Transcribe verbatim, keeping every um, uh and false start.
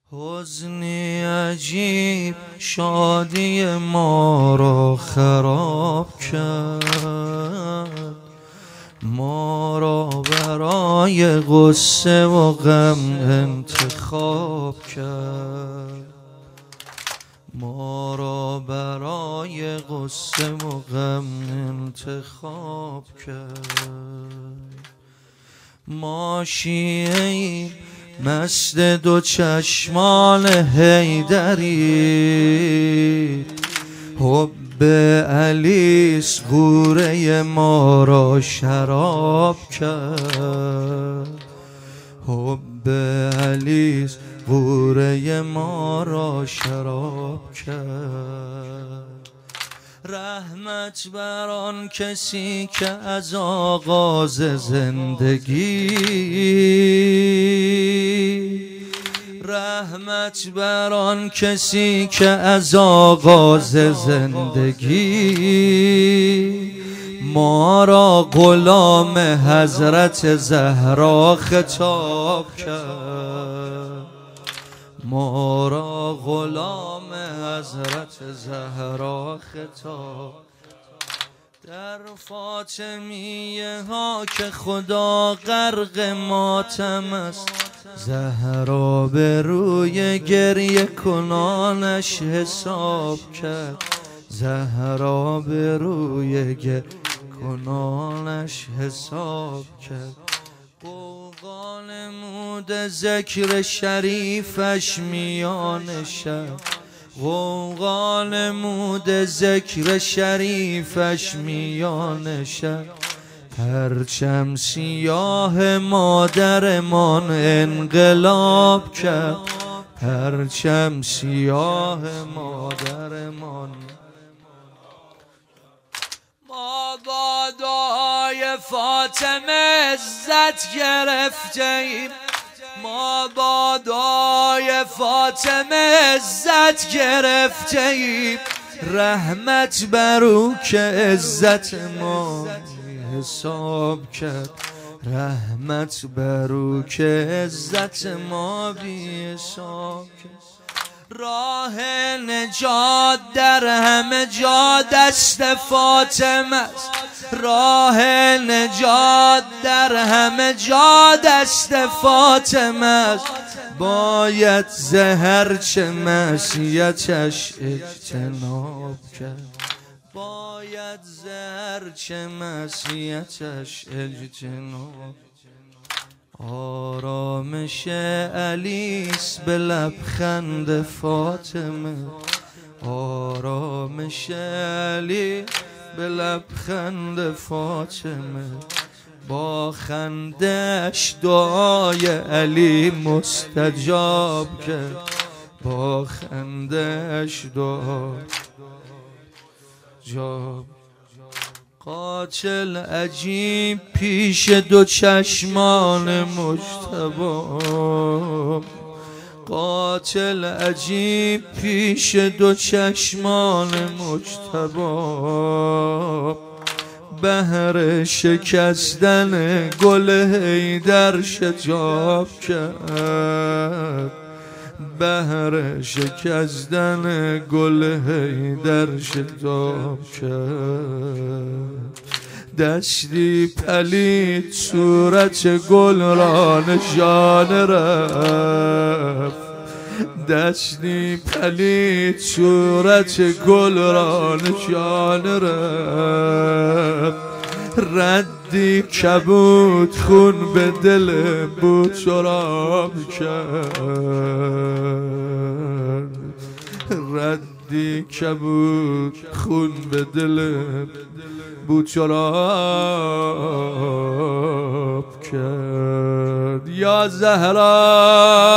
حزنی عجیب شادی ما را خراب کرد، ما را برای غصه و غم انتخاب کرد، ما را برای غصه و غم انتخاب کرد. ما شیعه‌ایم مست دو چشمان حیدری، حب علیس غوره ما را شراب کرد، حب علیس غوره ما را شراب کرد. رحمت بر آن کسی که از آغاز زندگی، رحمت بر آن کسی که از آغاز زندگی ما را غلام حضرت زهرا خطاب کرد، ما را غلام حضرت زهرا خطاب. در فاطمیه ها که خدا غرق ماتم است، زهرا به روی گریه کنانش حساب کرد، زهرا به روی گریه کنانش حساب کرد. قوقا نمود ذکر شریفش میان شب، قوقا نمود ذکر شریفش میان شب. پرچم سیاه مادرمان انقلاب کرد، پرچم سیاه مادرمان. ما با دعای فاطمه عزت گرفتیم، ما با دعای فاطمه عزت گرفتیم. رحمت بر او که عزت ما حساب کرد، رحمت بر او که عزت ما بی حساب کرد. راه نجات در همه جا دست فاطمه است، راه نجات در همه جا دست فاطمه است. باید زهر چه معصیتش اجتناب کرد، باید زهر چه معصیتش اجتناب. آرامش علیس به لبخند فاطمه، آرامش علی به لبخند فاطمه. با خندش دعای علی مستجاب کرد، با خندش دعا جاب. قاتل عجیب پیش دو چشمان مجتبی، قاتل عجیب پیش دو چشمان مجتبی. بهر شکستن گل حیدر شجاب کرد، بهر شکستن گل حیدر شتاب کرد. دستی پلید صورت گل را نشان رفت، دستی پلید صورت گل را نشان رفت. ردی کبود خون به دل بود سراب کرد، ردی کبود خون به دل بود سراب کرد. یا زهرا